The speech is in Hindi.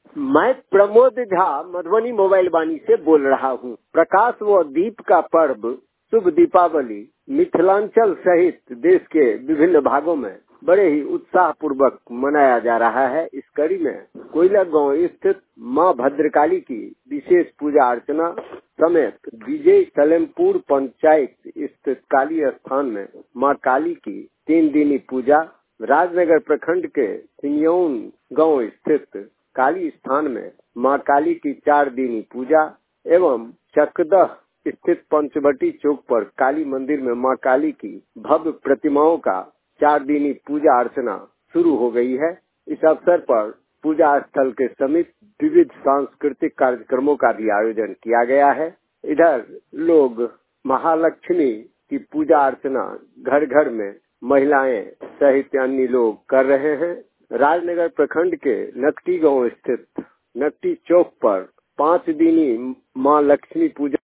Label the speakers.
Speaker 1: मैं प्रमोद झा मधुबनी मोबाइल वाणी से बोल रहा हूँ। प्रकाश व दीप का पर्व शुभ दीपावली मिथिलांचल सहित देश के विभिन्न भागों में बड़े ही उत्साह पूर्वक मनाया जा रहा है। इस कड़ी में कोयला गांव स्थित मां भद्रकाली की विशेष पूजा अर्चना समेत विजय सलेमपुर पंचायत स्थित काली स्थान में मां काली की 3 दिनी पूजा, राजनगर प्रखंड के सिंगयौन गांव स्थित काली स्थान में मां काली की 4 दिनी पूजा एवं चकदह स्थित पंचवटी चौक पर काली मंदिर में मां काली की भव्य प्रतिमाओं का 4 दिनी पूजा अर्चना शुरू हो गई है। इस अवसर पर पूजा स्थल के समीप विविध सांस्कृतिक कार्यक्रमों का भी आयोजन किया गया है। इधर लोग महालक्ष्मी की पूजा अर्चना घर घर में महिलाएं सहित अन्य लोग कर रहे हैं। राजनगर प्रखंड के नकटी गांव स्थित नकटी चौक पर 5 दिनी मां लक्ष्मी पूजा